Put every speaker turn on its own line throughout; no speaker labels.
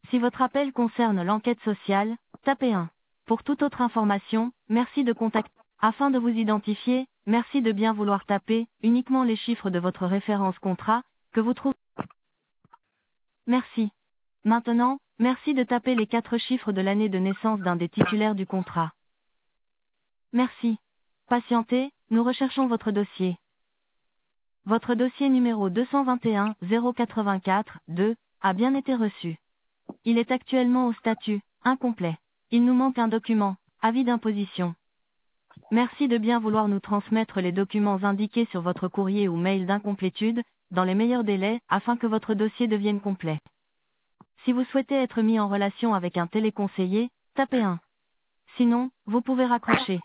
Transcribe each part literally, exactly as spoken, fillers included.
Si votre appel concerne l'enquête sociale, tapez un. Pour toute autre information, merci de contacter. Afin de vous identifier, merci de bien vouloir taper uniquement les chiffres de votre référence contrat que vous trouvez. Merci. Maintenant, merci de taper les quatre chiffres de l'année de naissance d'un des titulaires du contrat. Merci. Patientez, nous recherchons votre dossier. Votre dossier numéro deux cent vingt et un zéro quatre-vingt-quatre deux a bien été reçu. Il est actuellement au statut incomplet. Il nous manque un document, avis d'imposition. Merci de bien vouloir nous transmettre les documents indiqués sur votre courrier ou mail d'incomplétude, dans les meilleurs délais, afin que votre dossier devienne complet. Si vous souhaitez être mis en relation avec un téléconseiller, tapez un. Sinon, vous pouvez raccrocher.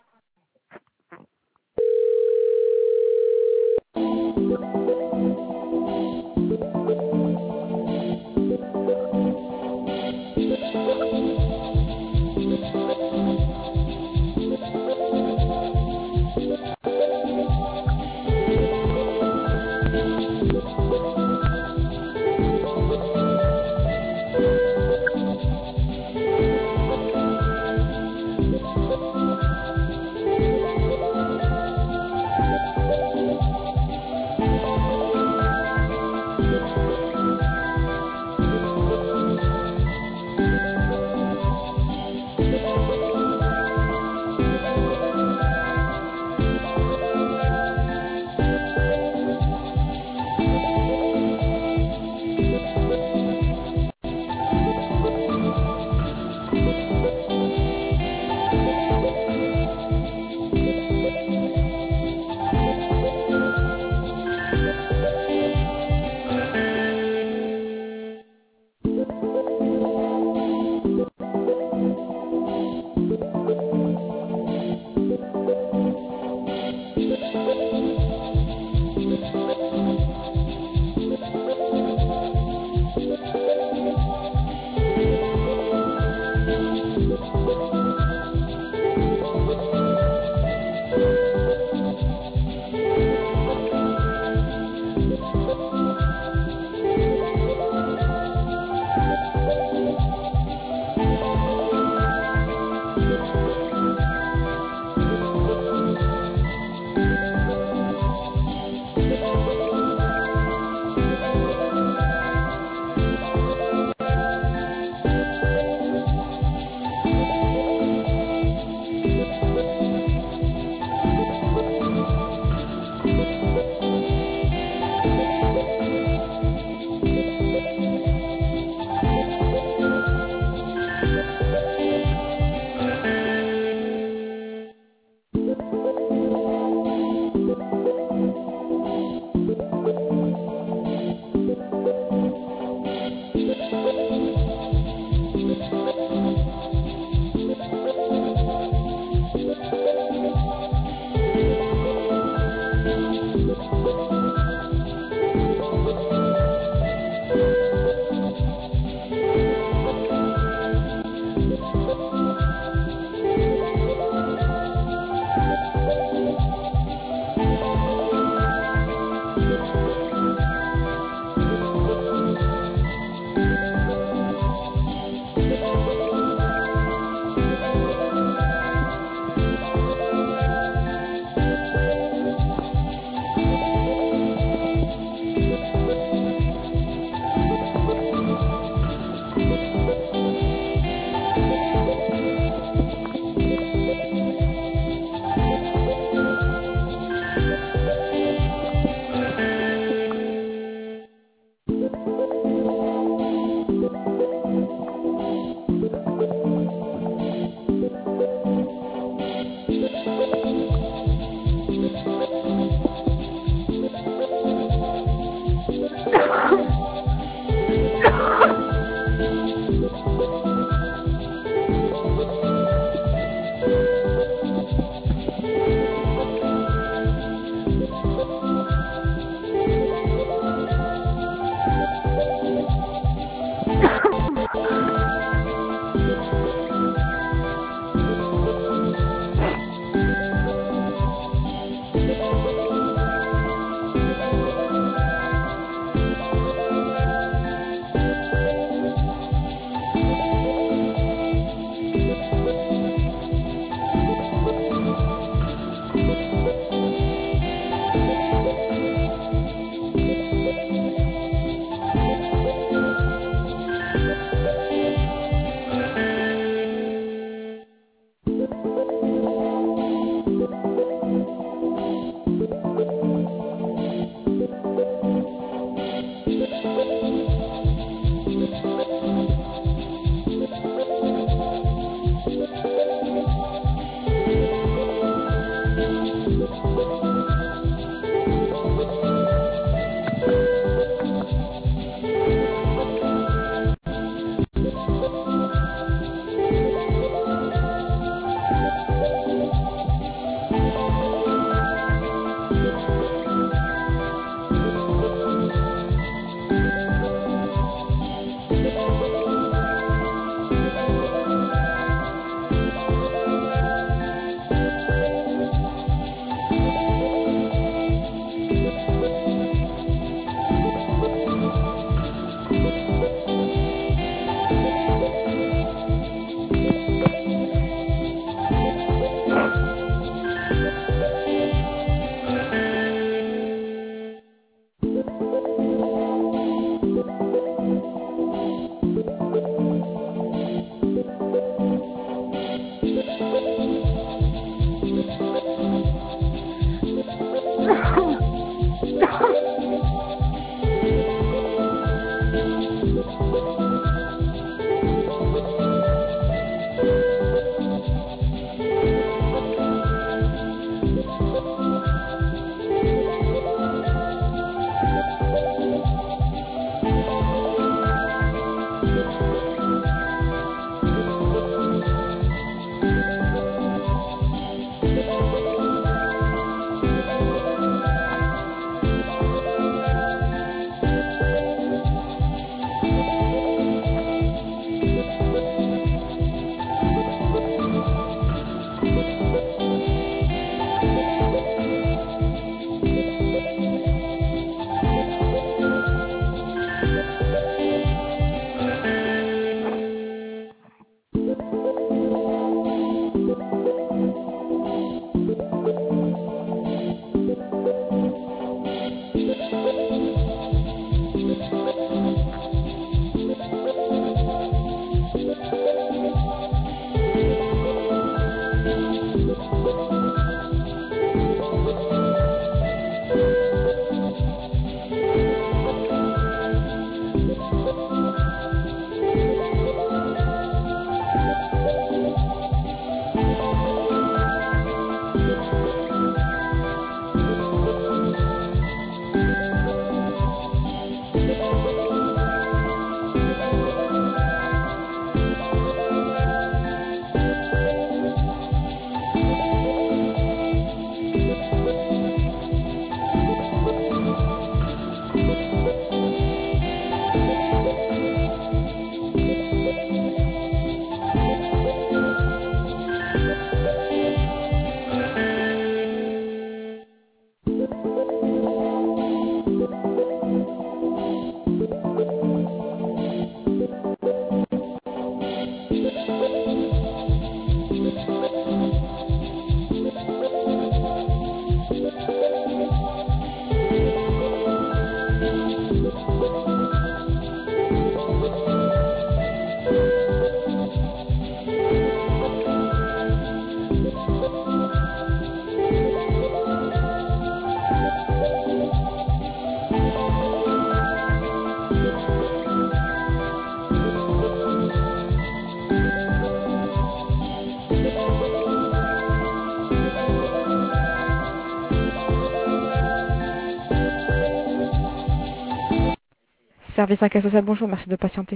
Service à caisse sociale, bonjour, merci de patienter.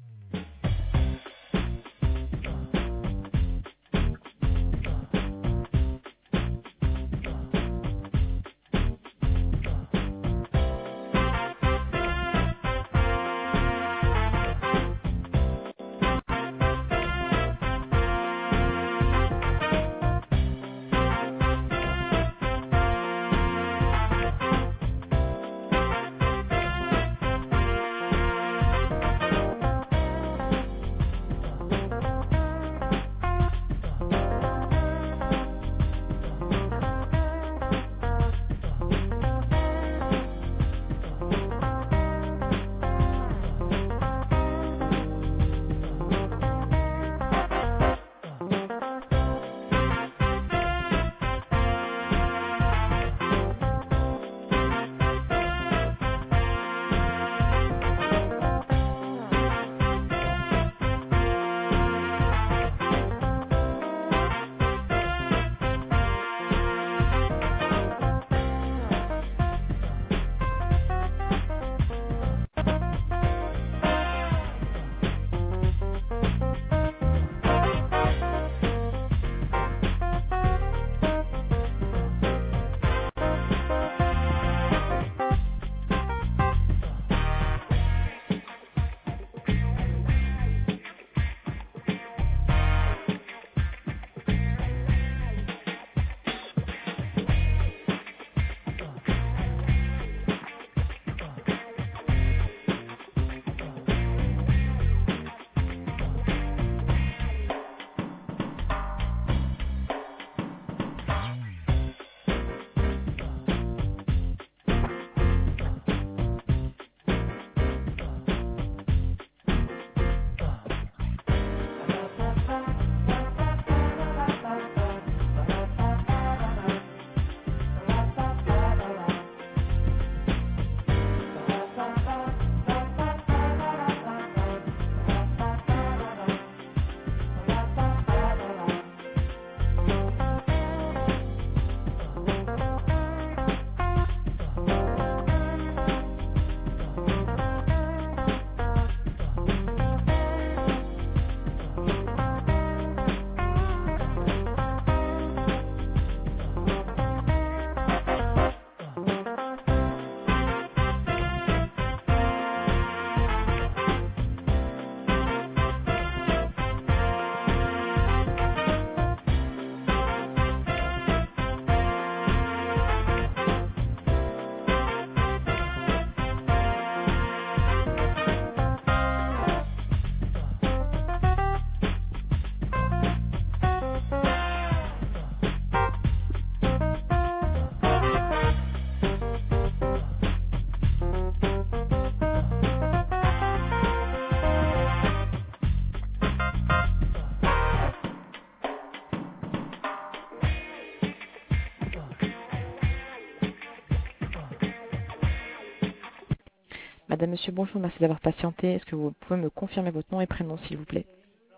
Madame, monsieur, bonjour, merci d'avoir patienté. Est-ce que vous pouvez me confirmer votre nom et prénom, s'il vous plaît?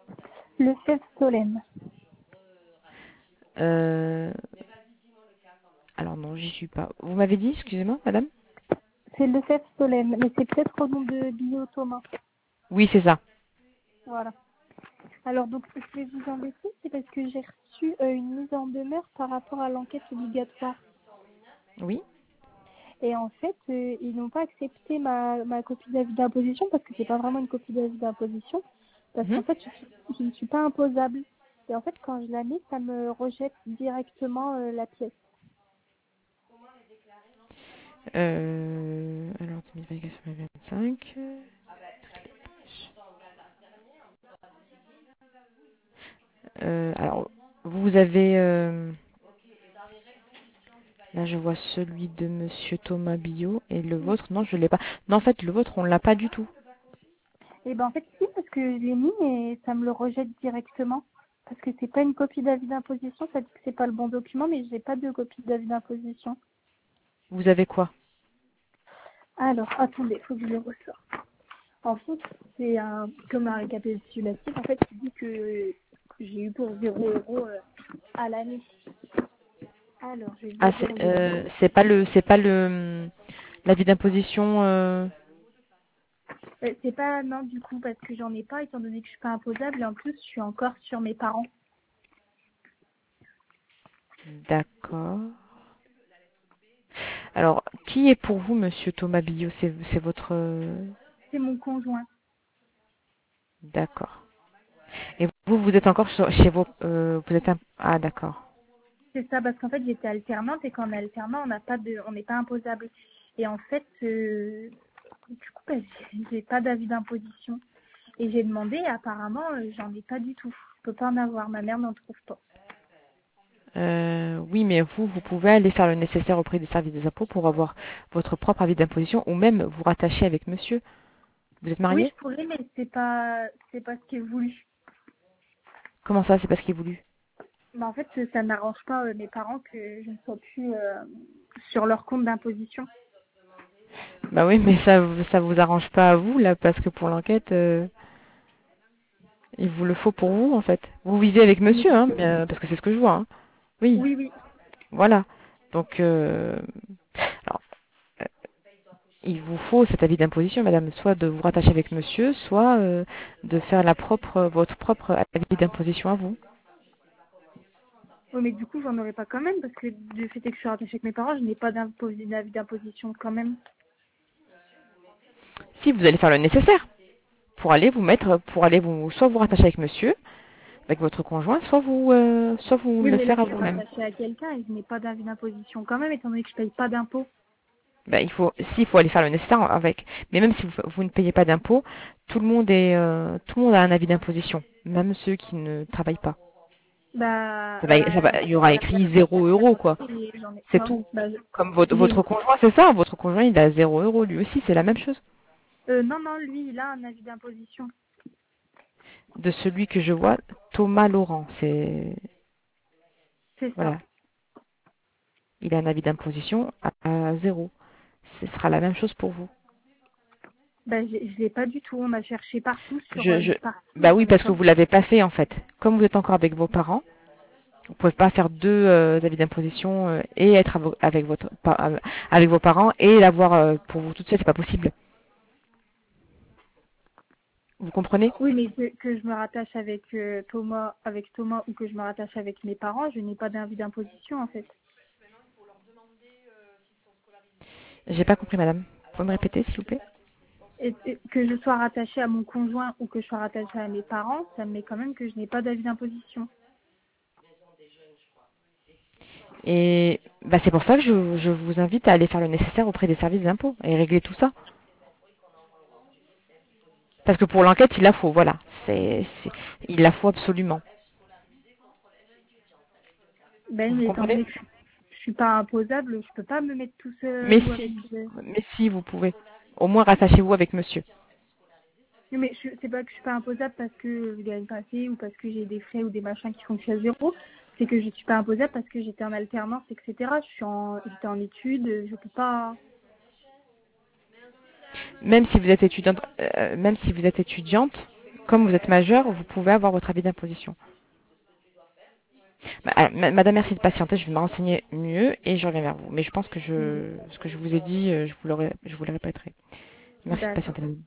Lefebvre Solène.
euh... Alors non, j'y suis pas. Vous m'avez dit, excusez-moi, madame?
C'est Lefebvre Solène, mais c'est peut-être au nom de Bio Thomas.
Oui, c'est ça.
Voilà. Alors, donc, ce que je vais vous embêter, c'est parce que j'ai reçu euh, une mise en demeure par rapport à l'enquête obligatoire.
Oui.
Et en fait, euh, ils n'ont pas accepté ma, ma copie d'avis d'imposition parce que c'est pas vraiment une copie d'avis d'imposition. Parce
Mhm.
qu'en fait, je, suis- je ne suis pas imposable. Et en fait, quand je la mets, ça me rejette directement euh, la pièce.
Euh... Alors, deux mille vingt-quatre deux mille vingt-cinq. Euh, alors, vous avez... euh, Là, je vois celui de monsieur Thomas Billot et le vôtre. Non, je l'ai pas. Non, en fait, le vôtre, on l'a pas du tout.
Et ben en fait, si, parce que je l'ai mis et ça me le rejette directement. Parce que c'est pas une copie d'avis d'imposition, ça dit que c'est pas le bon document, mais j'ai pas de copie d'avis d'imposition.
Vous avez quoi?
Alors, attendez, faut que je le ressorte. En fait, c'est un, comme un récapitulatif, en fait, qui dit que j'ai eu pour zéro euros euh, à l'année. Alors, je vais vous
Ah,
dire
c'est
le...
euh, c'est pas le, c'est pas le, l'avis d'imposition. Euh...
Euh, c'est pas non du coup parce que j'en ai pas étant donné que je suis pas imposable et en plus je suis encore sur mes parents.
D'accord. Alors, qui est pour vous Monsieur Thomas Billot? C'est c'est votre... euh,
C'est mon conjoint.
D'accord. Et vous, vous êtes encore sur- chez vos... euh, vous êtes un... Ah, d'accord.
C'est ça parce qu'en fait j'étais alternante et quand on est alternant on n'a pas de on n'est pas imposable. Et en fait euh, du coup bah, j'ai j'ai pas d'avis d'imposition. Et j'ai demandé et apparemment euh, j'en ai pas du tout. Je peux pas en avoir, ma mère n'en trouve pas.
Euh, oui, mais vous, vous pouvez aller faire le nécessaire auprès des services des impôts pour avoir votre propre avis d'imposition ou même vous rattacher avec monsieur. Vous êtes
Oui
marié?
je pourrais mais c'est pas c'est pas ce qui est voulu.
Comment ça, c'est pas ce qui est voulu?
Bah, en fait, ça n'arrange pas euh, mes parents que je ne sois plus euh, sur leur compte d'imposition.
Bah oui, mais ça, ça vous arrange pas à vous, là, parce que pour l'enquête, euh, il vous le faut pour vous, en fait. Vous vivez avec
Mais-
monsieur, hein, euh, parce que c'est ce que je vois, hein. Oui,
Oui, oui.
voilà. Donc, euh, alors, euh, il vous faut cet avis d'imposition, madame, soit de vous rattacher avec monsieur, soit euh, de faire la propre, votre propre avis d'imposition à vous.
Oui, mais du coup, j'en aurais pas quand même, parce que du fait que je suis rattachée avec mes parents, je n'ai pas d'impos- d'avis d'imposition quand même.
Si vous allez faire le nécessaire pour aller vous mettre, pour aller vous, soit vous rattacher avec monsieur, avec votre conjoint, soit vous, euh, soit vous
Oui,
le
mais là,
faire
je
à
suis
vous-même.
rattachée à quelqu'un et je n'ai pas d'avis d'imposition quand même, étant donné que je paye pas d'impôts.
Ben, il faut, s'il faut aller faire le nécessaire avec. Mais même si vous, vous ne payez pas d'impôts, tout le monde est, euh, tout le monde a un avis d'imposition, même ceux qui ne travaillent pas.
Bah,
Ça va, ça
euh,
va, il y aura écrit zéro euro, quoi.
et j'en ai
C'est
pas.
tout.
Bah,
Comme votre,
j'ai,
votre conjoint, c'est ça. Votre conjoint, il a zéro euro, lui aussi, c'est la même chose.
euh, non, non, lui, il a un avis d'imposition.
De celui que je vois, Thomas Laurent, c'est,
C'est ça.
voilà, il a un avis d'imposition à, à zéro. Ce sera la même chose pour vous.
Bah, j'ai- je l'ai pas du tout. On a cherché partout sur
Je,
euh,
je,
une partie,
bah
j'en
oui,
ai
parce
pas.
que vous l'avez pas fait en fait. Comme vous êtes encore avec vos parents, vous pouvez pas faire deux euh, avis d'imposition euh, et être avo- avec votre pa- euh, avec vos parents et l'avoir euh, pour vous toute seule, c'est pas possible. Vous comprenez?
Oui, mais que, que je me rattache avec euh, Thomas, avec Thomas ou que je me rattache avec mes parents, je n'ai pas d'avis d'imposition en fait.
J'ai pas compris, madame. Vous pouvez me répéter, s'il vous plaît?
Et, et que je sois rattachée à mon conjoint ou que je sois rattachée à mes parents, ça me met quand même que je n'ai pas d'avis d'imposition.
Et bah, c'est pour ça que je, je vous invite à aller faire le nécessaire auprès des services d'impôts et régler tout ça. Parce que pour l'enquête, il la faut, voilà. C'est, c'est- il la faut absolument.
Ben,
Vous
mais étant
comprenez?
donné que je, je suis pas imposable, je peux pas me mettre tout
Mais
seul ou avec.
si,
euh,
mais si, vous pouvez. Au moins, rattachez-vous avec monsieur.
Non, mais je- c'est pas que je suis pas imposable parce que je gagne pas assez ou parce que j'ai des frais ou des machins qui font que je suis à zéro. C'est que je suis pas imposable parce que j'étais en alternance, et cetera. Je suis en, j'étais en études, je peux pas.
Même si vous êtes étudiante, euh, même si vous êtes étudiante, comme vous êtes majeure, vous pouvez avoir votre avis d'imposition. Ma- ah, ma- Madame, merci de patienter, je vais me renseigner mieux et je reviens vers vous. Mais je pense que je, ce que je vous ai dit, euh, je vous, l'aurai- je vous le répéterai. Merci de
D'accord.
patienter, madame.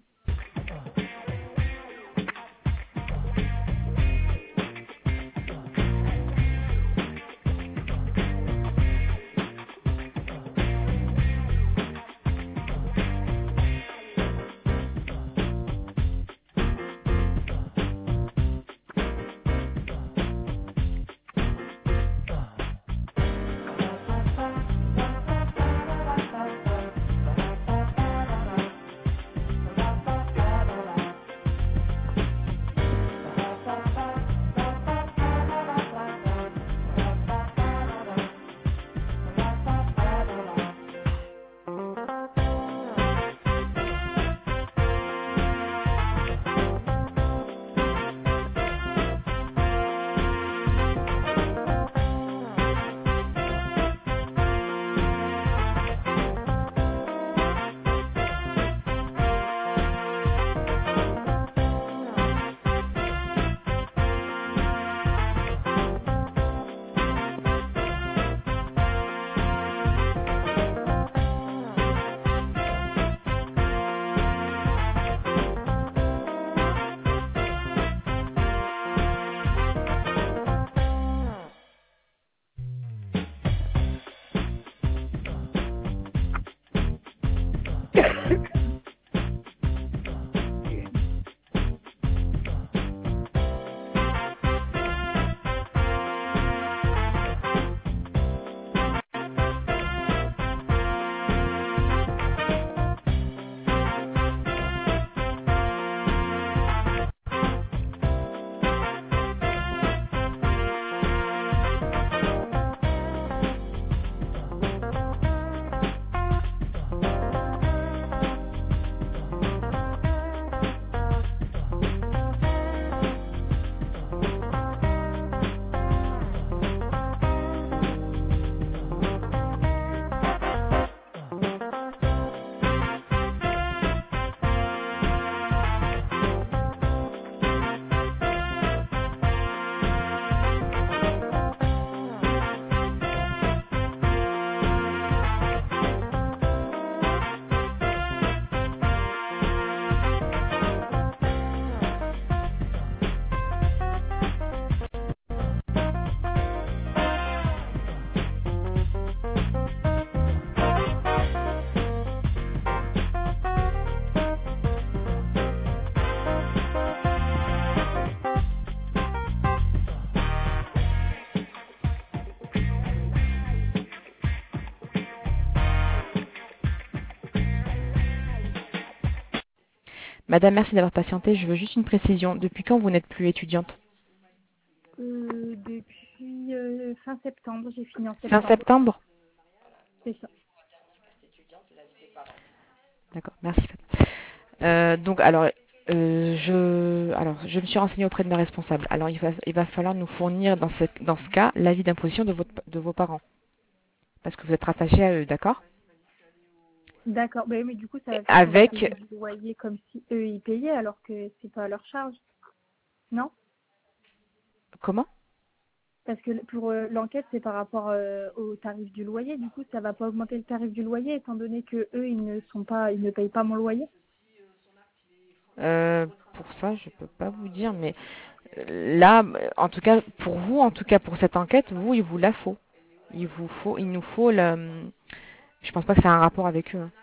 Madame, merci d'avoir patienté. Je veux juste une précision. Depuis quand vous n'êtes plus étudiante?
Euh, depuis euh, fin septembre, j'ai fini en
Fin
septembre.
septembre?
C'est ça.
D'accord, merci. Euh, donc, alors, euh, je, alors, je me suis renseignée auprès de mes responsables. Alors, il va, il va falloir nous fournir dans ce, dans ce cas l'avis d'imposition de, votre, de vos parents. Parce que vous êtes rattaché à eux, d'accord?
D'accord. Bah, mais du coup, ça veut dire qu'on va
Avec,
payer du loyer comme si eux, ils payaient alors que c'est pas à leur charge. Non?
comment?
Parce que pour euh, l'enquête, c'est par rapport euh, au tarif du loyer. Du coup, ça va pas augmenter le tarif du loyer étant donné que eux, ils ne sont pas, ils ne payent pas mon loyer.
Euh, pour ça, je peux pas vous dire, mais euh, là, en tout cas, pour vous, en tout cas pour cette enquête, vous, il vous la faut. Il vous faut, il nous faut le. Je pense pas que ça a un rapport avec eux, hein.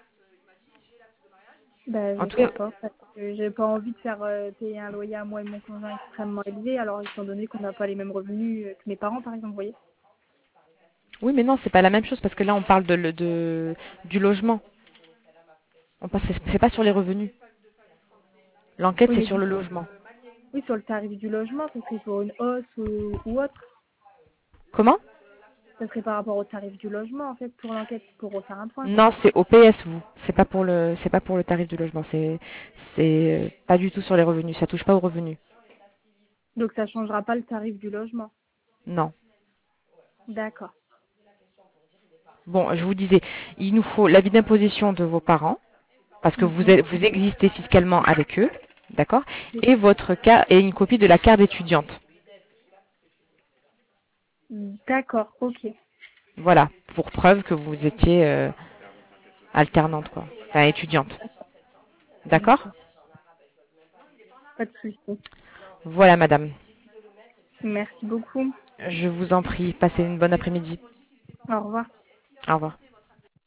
Bah,
En
je
tout
sais
cas,
pas. Parce que j'ai pas envie de faire euh, payer un loyer à moi et mon conjoint extrêmement élevé, alors étant donné qu'on n'a pas les mêmes revenus euh, que mes parents, par exemple, vous voyez.
oui, mais non, c'est pas la même chose parce que là, on parle de, le- de du logement. On passe, c'est c'est pas sur les revenus. L'enquête,
Oui,
c'est
mais
sur
du
le
coup,
logement.
oui, sur le tarif du logement, ça serait pour une hausse ou, ou autre.
Comment?
Ça serait par rapport au tarif du logement, en fait, pour l'enquête, pour refaire un point, quoi.
Non, c'est au P S, vous. C'est pas pour le, c'est pas pour le tarif du logement. C'est, c'est euh, pas du tout sur les revenus. Ça touche pas aux revenus.
Donc, ça changera pas le tarif du logement.
Non.
D'accord.
Bon, je vous disais, il nous faut l'avis d'imposition de vos parents, parce que vous,
Mhm.
êtes- vous existez fiscalement avec eux, d'accord? Et votre cas et une copie de la carte d'étudiante.
D'accord, ok.
Voilà, pour preuve que vous étiez euh, alternante, quoi. Enfin, étudiante. D'accord?
D'accord. Pas de souci.
Voilà, madame.
Merci beaucoup.
Je vous en prie, passez une bonne après-midi.
Au revoir.
Au revoir.